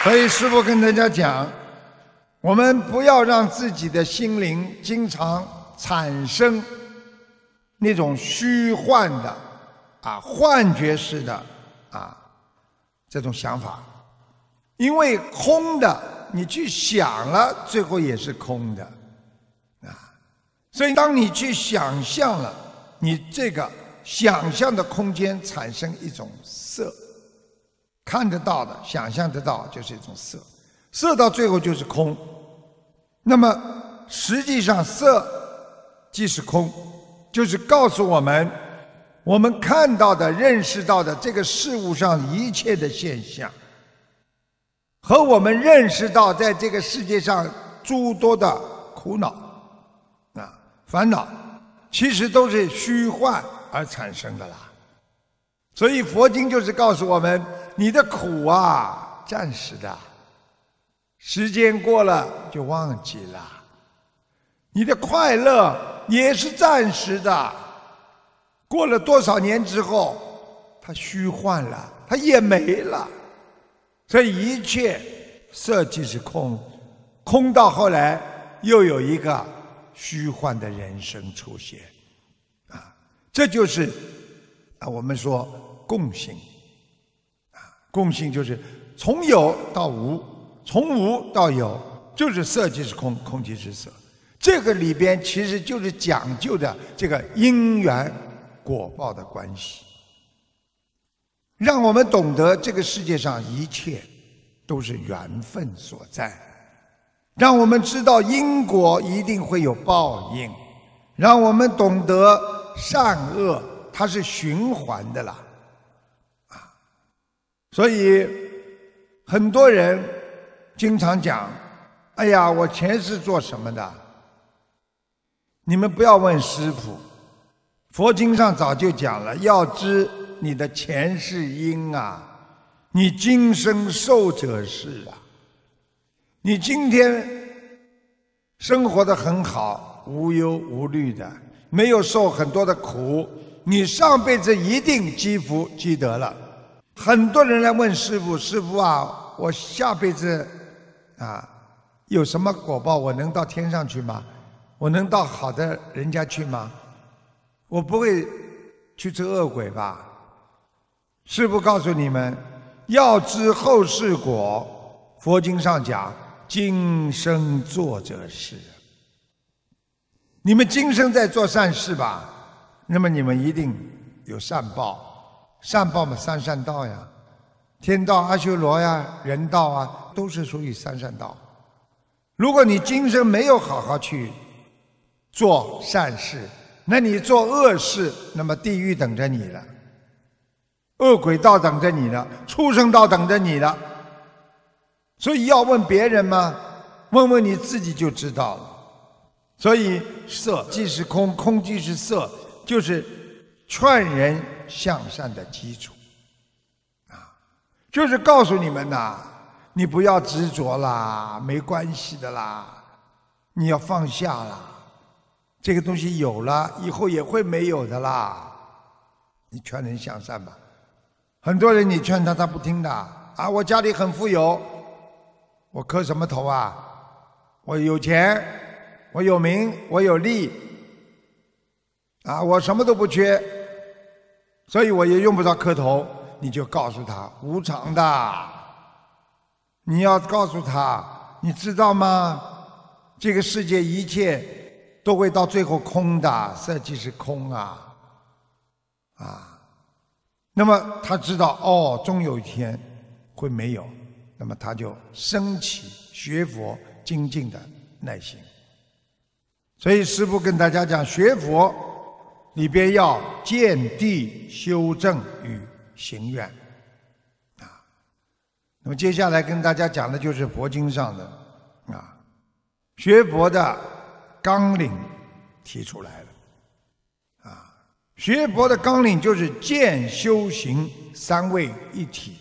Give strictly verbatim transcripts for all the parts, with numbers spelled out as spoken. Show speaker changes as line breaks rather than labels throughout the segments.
所以师父跟大家讲，我们不要让自己的心灵经常产生那种虚幻的啊幻觉式的啊这种想法，因为空的你去想了，最后也是空的啊。所以当你去想象了，你这个想象的空间产生一种色，看得到的想象得到就是一种色，色到最后就是空。那么实际上色即是空，就是告诉我们，我们看到的认识到的这个事物上一切的现象，和我们认识到在这个世界上诸多的苦恼啊烦恼，其实都是虚幻而产生的啦。所以佛经就是告诉我们，你的苦啊暂时的，时间过了就忘记了；你的快乐也是暂时的，过了多少年之后它虚幻了，它也没了。所以一切色即是空，空到后来又有一个虚幻的人生出现啊，这就是啊我们说共性啊，共性就是从有到无，从无到有，就是色即是空，空即是色。这个里边其实就是讲究的这个因缘果报的关系，让我们懂得这个世界上一切都是缘分所在，让我们知道因果一定会有报应，让我们懂得善恶它是循环的啦。啊，所以很多人经常讲，哎呀，我前世做什么的？你们不要问师父，佛经上早就讲了，要知你的前世因啊，你今生受者是啊。你今天生活得很好，无忧无虑的，没有受很多的苦，你上辈子一定积福积德了。很多人来问师父，师父啊，我下辈子啊有什么果报？我能到天上去吗？我能到好的人家去吗？我不会去做恶鬼吧？师父告诉你们，要知后世果，佛经上讲，今生做者是。你们今生在做善事吧，那么你们一定有善报。善报嘛，三善道呀，天道、阿修罗呀、人道啊，都是属于三善道。如果你今生没有好好去做善事，那你做恶事，那么地狱等着你了，恶鬼道等着你了，畜生道等着你了。所以要问别人吗？问问你自己就知道了。所以色即是空，空即是色，就是劝人向善的基础啊，就是告诉你们呐，你不要执着啦，没关系的啦，你要放下啦，这个东西有了以后也会没有的啦。你劝人向善吧，很多人你劝他他不听的啊，我家里很富有，我磕什么头啊？我有钱，我有名，我有利啊，我什么都不缺，所以我也用不着磕头。你就告诉他无常的，你要告诉他，你知道吗？这个世界一切都会到最后空的，色即是空啊啊！那么他知道哦，终有一天会没有，那么他就升起学佛精进的耐心。所以师父跟大家讲，学佛里边要见地修正与行愿啊。那么接下来跟大家讲的就是佛经上的啊，学佛的纲领提出来了啊。学佛的纲领就是见修行三位一体。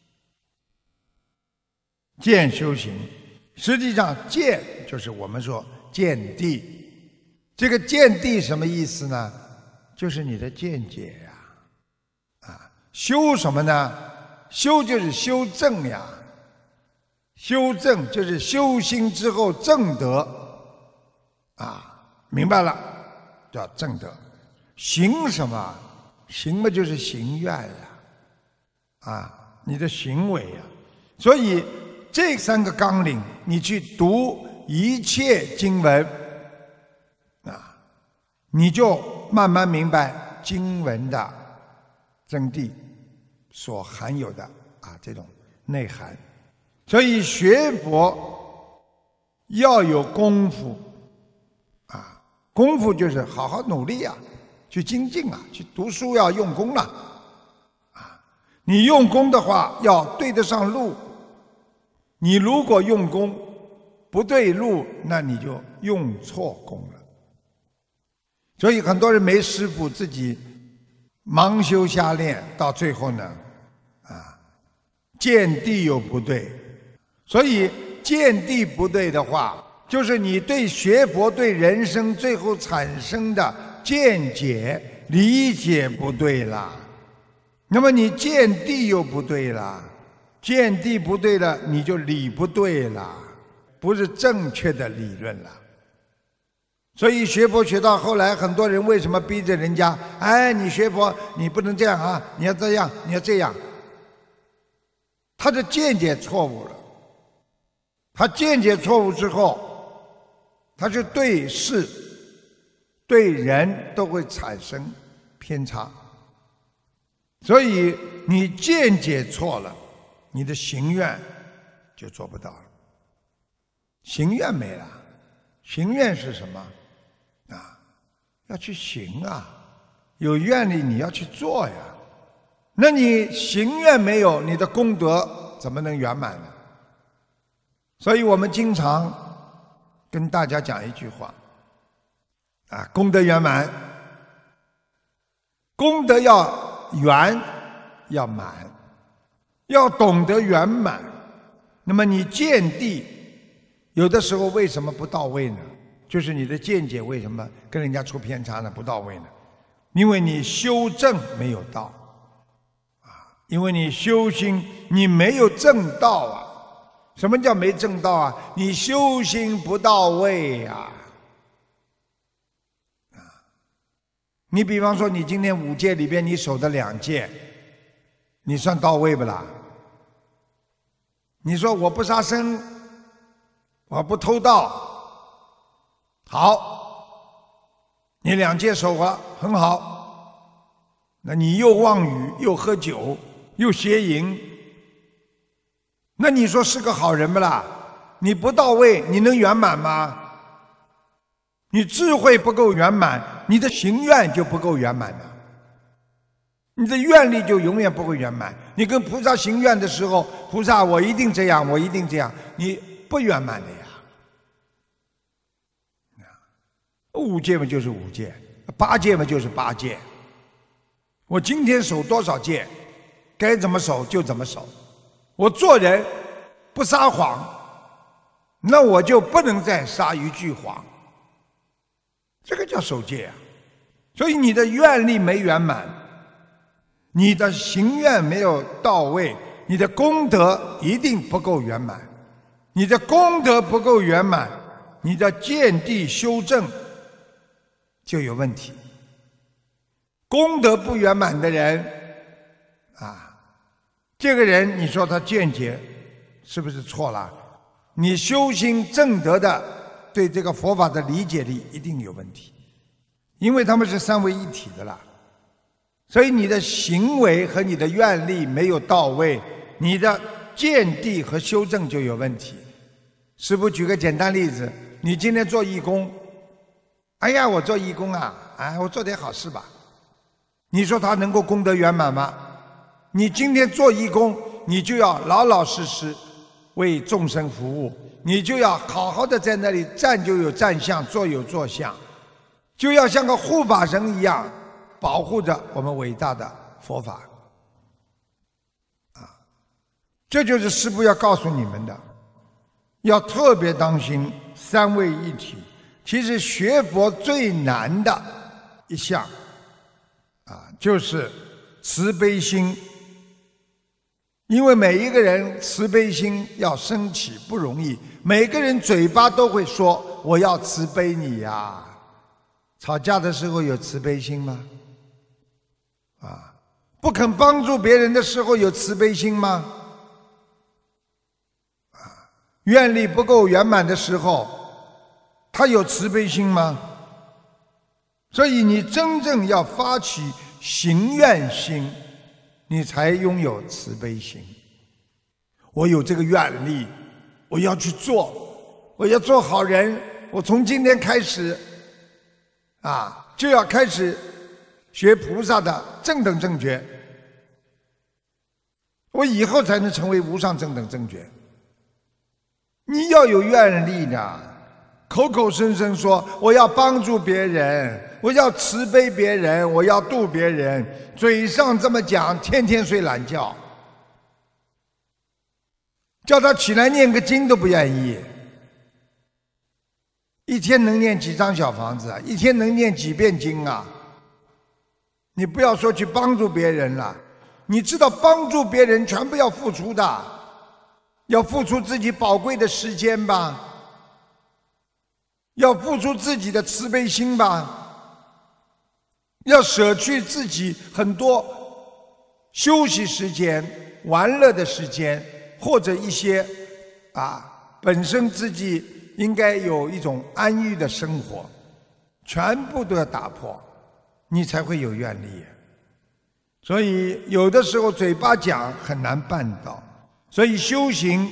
见修行，实际上见就是我们说见地。这个见地什么意思呢？就是你的见解呀。啊，修什么呢？修就是修正呀。 修正就是修心之后正德啊，明白了，叫正德。行什么？行嘛就是行愿呀，啊，你的行为呀。所以这三个纲领，你去读一切经文啊，你就慢慢明白经文的真谛所含有的啊这种内涵。所以学佛要有功夫啊，功夫就是好好努力啊，去精进啊，去读书要用功了啊。你用功的话要对得上路，你如果用功不对路，那你就用错功了。所以很多人没师父，自己盲修瞎练，到最后呢啊见地又不对。所以见地不对的话，就是你对学佛对人生最后产生的见解理解不对了，那么你见地又不对了，见地不对了，你就理不对了，不是正确的理论了。所以学佛学到后来，很多人为什么逼着人家，哎，你学佛你不能这样啊，你要这样，你要这样，他的见解错误了。他见解错误之后，他就对事对人都会产生偏差。所以你见解错了，你的行愿就做不到了。行愿没了，行愿是什么啊？要去行啊，有愿力你要去做呀。那你行愿没有，你的功德怎么能圆满呢？所以我们经常跟大家讲一句话啊，功德圆满，功德要圆要满，要懂得圆满。那么你见地有的时候为什么不到位呢？就是你的见解为什么跟人家出偏差呢？不到位呢？因为你修正没有到啊，因为你修心你没有正道啊。什么叫没正道啊？你修心不到位呀！啊，你比方说，你今天五戒里边你守的两戒，你算到位不啦？你说我不杀生，我不偷盗，好，你两戒守了很好，那你又妄语，又喝酒，又邪淫。那你说是个好人不啦？你不到位，你能圆满吗？你智慧不够圆满，你的行愿就不够圆满的，你的愿力就永远不会圆满。你跟菩萨行愿的时候，菩萨我一定这样，我一定这样，你不圆满的呀。五戒嘛就是五戒，八戒嘛就是八戒。我今天守多少戒，该怎么守就怎么守。我做人不撒谎，那我就不能再撒一句谎，这个叫守戒啊。所以你的愿力没圆满，你的行愿没有到位，你的功德一定不够圆满。你的功德不够圆满，你的见地修正就有问题。功德不圆满的人啊，这个人你说他见解是不是错了？你修心正德的对这个佛法的理解力一定有问题，因为他们是三位一体的啦。所以你的行为和你的愿力没有到位，你的见地和修正就有问题。师父举个简单例子，你今天做义工，哎呀我做义工啊，哎我做点好事吧，你说他能够功德圆满吗？你今天做义工，你就要老老实实为众生服务，你就要好好的在那里站就有站相，坐有坐相，就要像个护法神一样保护着我们伟大的佛法啊！这就是师父要告诉你们的，要特别当心三位一体。其实学佛最难的一项啊，就是慈悲心因为每一个人慈悲心要升起不容易，每个人嘴巴都会说我要慈悲你呀。吵架的时候有慈悲心吗？啊，不肯帮助别人的时候有慈悲心吗？啊，愿力不够圆满的时候，他有慈悲心吗？所以你真正要发起行愿心，你才拥有慈悲心。我有这个愿力，我要去做，我要做好人，我从今天开始啊，就要开始学菩萨的正等正觉，我以后才能成为无上正等正觉。你要有愿力的，口口声声说我要帮助别人，我要慈悲别人，我要度别人，嘴上这么讲，天天睡懒觉，叫他起来念个经都不愿意。一天能念几张小房子啊？一天能念几遍经啊？你不要说去帮助别人了，你知道帮助别人全部要付出的，要付出自己宝贵的时间吧，要付出自己的慈悲心吧，要舍去自己很多休息时间、玩乐的时间，或者一些啊本身自己应该有一种安逸的生活，全部都要打破，你才会有愿力。所以有的时候嘴巴讲很难办到，所以修行，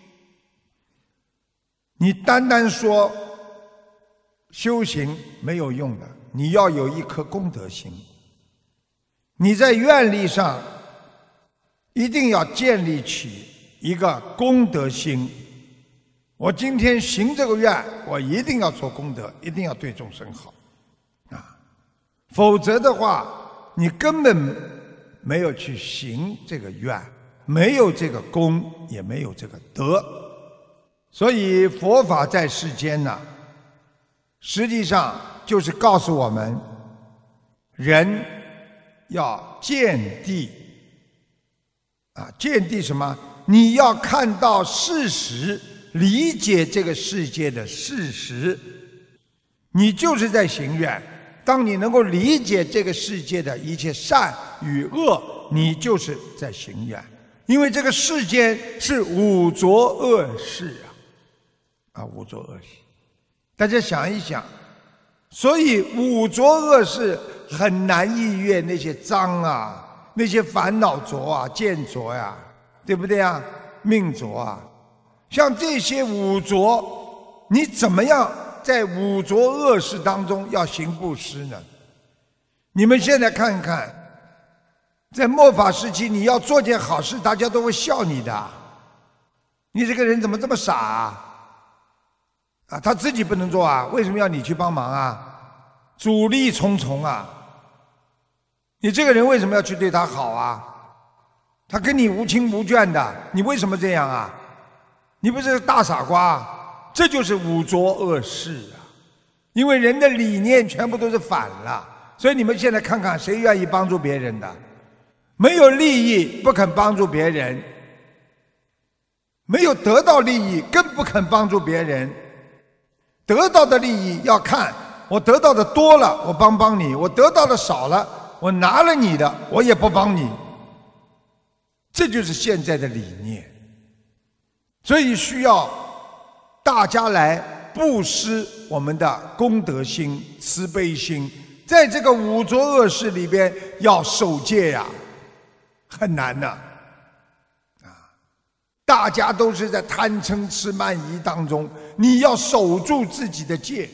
你单单说修行没有用的，你要有一颗功德心。你在愿力上一定要建立起一个功德心。我今天行这个愿，我一定要做功德，一定要对众生好啊！否则的话，你根本没有去行这个愿，没有这个功，也没有这个德。所以佛法在世间呢，实际上就是告诉我们，人要见地啊，见地什么？你要看到事实，理解这个世界的事实，你就是在行愿。当你能够理解这个世界的一切善与恶，你就是在行愿。因为这个世间是五浊恶世啊，啊，五浊恶世。大家想一想，所以五浊恶世很难逾越那些脏啊，那些烦恼浊啊、见浊呀，对不对啊？命浊啊。像这些五浊，你怎么样在五浊恶世当中要行布施呢？你们现在看看，在末法时期，你要做件好事，大家都会笑你的。你这个人怎么这么傻啊？啊，他自己不能做啊，为什么要你去帮忙啊？阻力重重啊！你这个人为什么要去对他好啊？他跟你无亲无眷的，你为什么这样啊？你不是大傻瓜，这就是五浊恶世啊！因为人的理念全部都是反了，所以你们现在看看，谁愿意帮助别人的？没有利益不肯帮助别人，没有得到利益更不肯帮助别人。得到的利益要看，我得到的多了，我帮帮你；我得到的少了，我拿了你的，我也不帮你。这就是现在的理念。所以需要大家来布施我们的功德心、慈悲心，在这个五浊恶世里边要守戒呀，很难的啊！大家都是在贪嗔痴慢疑当中，你要守住自己的戒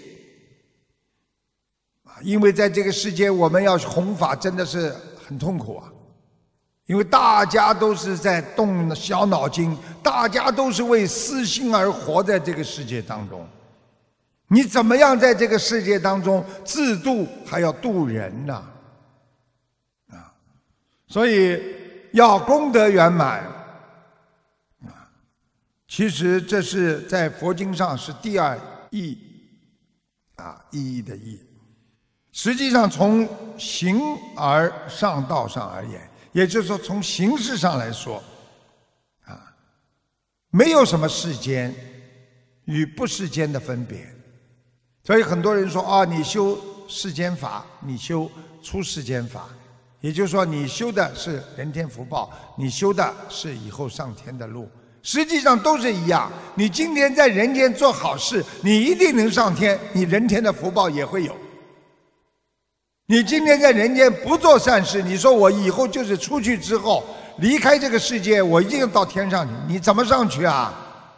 啊！因为在这个世界，我们要弘法真的是很痛苦啊！因为大家都是在动小脑筋，大家都是为私心而活在这个世界当中。你怎么样在这个世界当中自度，还要度人呢？啊，所以要功德圆满啊。其实这是在佛经上是第二义啊，意义的义。实际上从形而上道上而言。也就是说，从形式上来说， 没有什么世间与不世间的分别。所以很多人说啊，你修世间法，你修出世间法，也就是说你修的是人天福报，你修的是以后上天的路，实际上都是一样。你今天在人间做好事，你一定能上天，你人天的福报也会有。你今天在人间不做善事，你说我以后就是出去之后离开这个世界，我一定要到天上去，你怎么上去啊？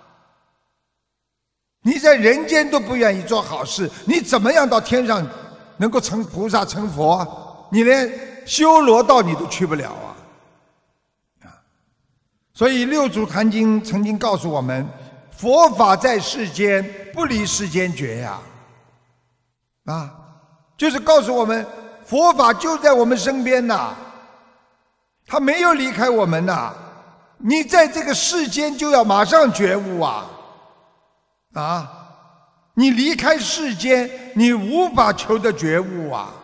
你在人间都不愿意做好事，你怎么样到天上能够成菩萨成佛啊？你连修罗道你都去不了啊！啊，所以《六祖坛经》曾经告诉我们，佛法在世间，不离世间觉呀！啊，就是告诉我们，佛法就在我们身边呐，它没有离开我们呐。你在这个世间就要马上觉悟啊！啊，你离开世间，你无法求得觉悟啊。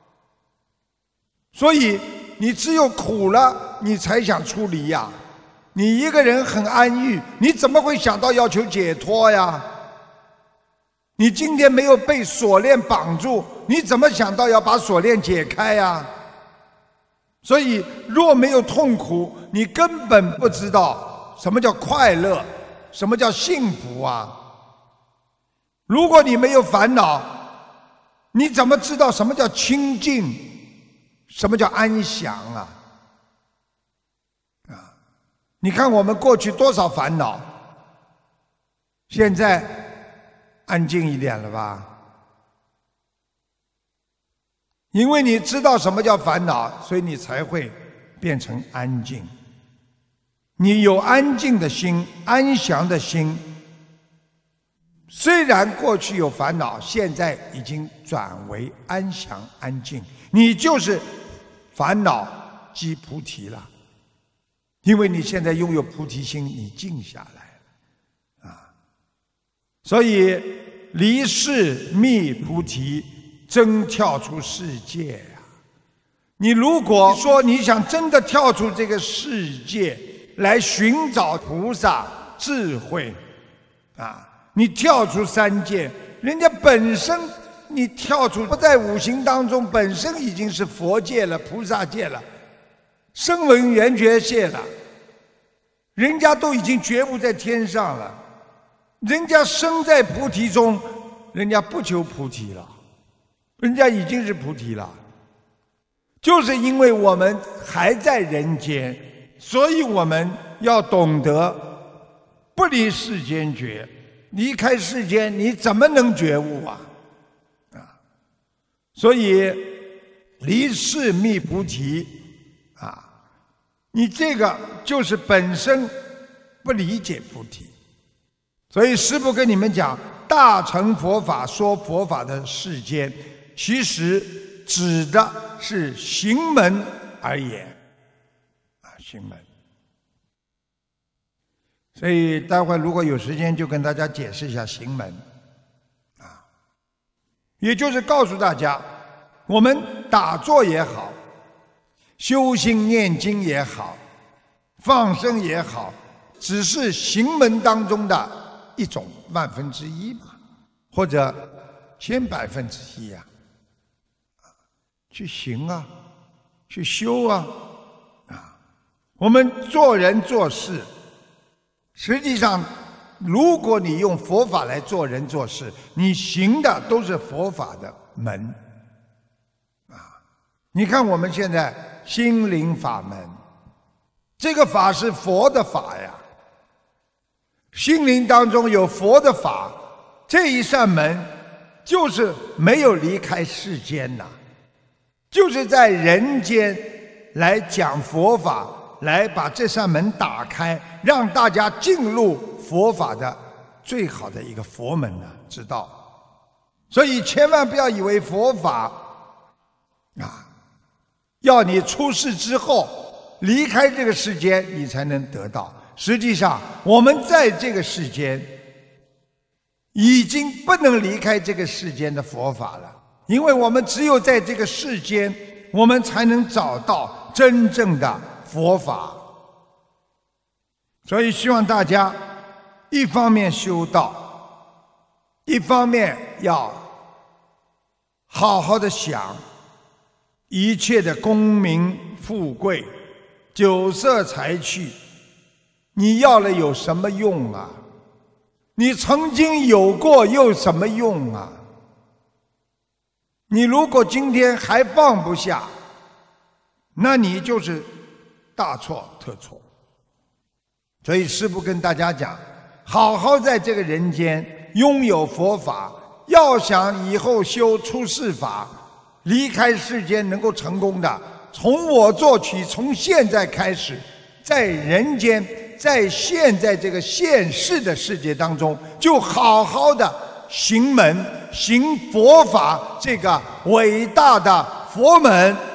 所以你只有苦了，你才想出离呀。你一个人很安逸，你怎么会想到要求解脱呀？你今天没有被锁链绑住，你怎么想到要把锁链解开呀？所以若没有痛苦，你根本不知道什么叫快乐，什么叫幸福啊。如果你没有烦恼，你怎么知道什么叫清净，什么叫安详啊？啊，你看我们过去多少烦恼，现在安静一点了吧？因为你知道什么叫烦恼，所以你才会变成安静。你有安静的心，安详的心，虽然过去有烦恼，现在已经转为安详安静，你就是烦恼即菩提了。因为你现在拥有菩提心，你静下来了啊。所以离世觅菩提，真跳出世界呀！你如果说你想真的跳出这个世界来寻找菩萨智慧啊，你跳出三界，人家本身你跳出不在五行当中，本身已经是佛界了、菩萨界了、声闻缘觉界了，人家都已经觉悟在天上了，人家生在菩提中，人家不求菩提了，人家已经是菩提了。就是因为我们还在人间，所以我们要懂得不离世间觉。离开世间，你怎么能觉悟啊？啊，所以离世觅菩提啊，你这个就是本身不理解菩提。所以师父跟你们讲，大乘佛法说佛法的世间，其实指的是行门而言啊，行门。所以待会如果有时间，就跟大家解释一下行门啊，也就是告诉大家，我们打坐也好，修心念经也好，放生也好，只是行门当中的一种万分之一嘛，或者千百分之一啊，去行啊，去修啊，啊，我们做人做事。实际上，如果你用佛法来做人做事，你行的都是佛法的门啊！你看我们现在心灵法门，这个法是佛的法呀，心灵当中有佛的法，这一扇门就是没有离开世间呐，就是在人间来讲佛法，来把这扇门打开，让大家进入佛法的最好的一个佛门呢之道。所以千万不要以为佛法啊，要你出世之后离开这个世间你才能得到。实际上我们在这个世间已经不能离开这个世间的佛法了，因为我们只有在这个世间，我们才能找到真正的佛法。所以希望大家一方面修道，一方面要好好的想一切的功名富贵、酒色财气，你要了有什么用啊？你曾经有过又有什么用啊？你如果今天还放不下，那你就是大错特错。所以师父跟大家讲，好好在这个人间拥有佛法，要想以后修出世法，离开世间能够成功的，从我做起，从现在开始，在人间，在现在这个现世的世界当中，就好好的行门，行佛法，这个伟大的佛门。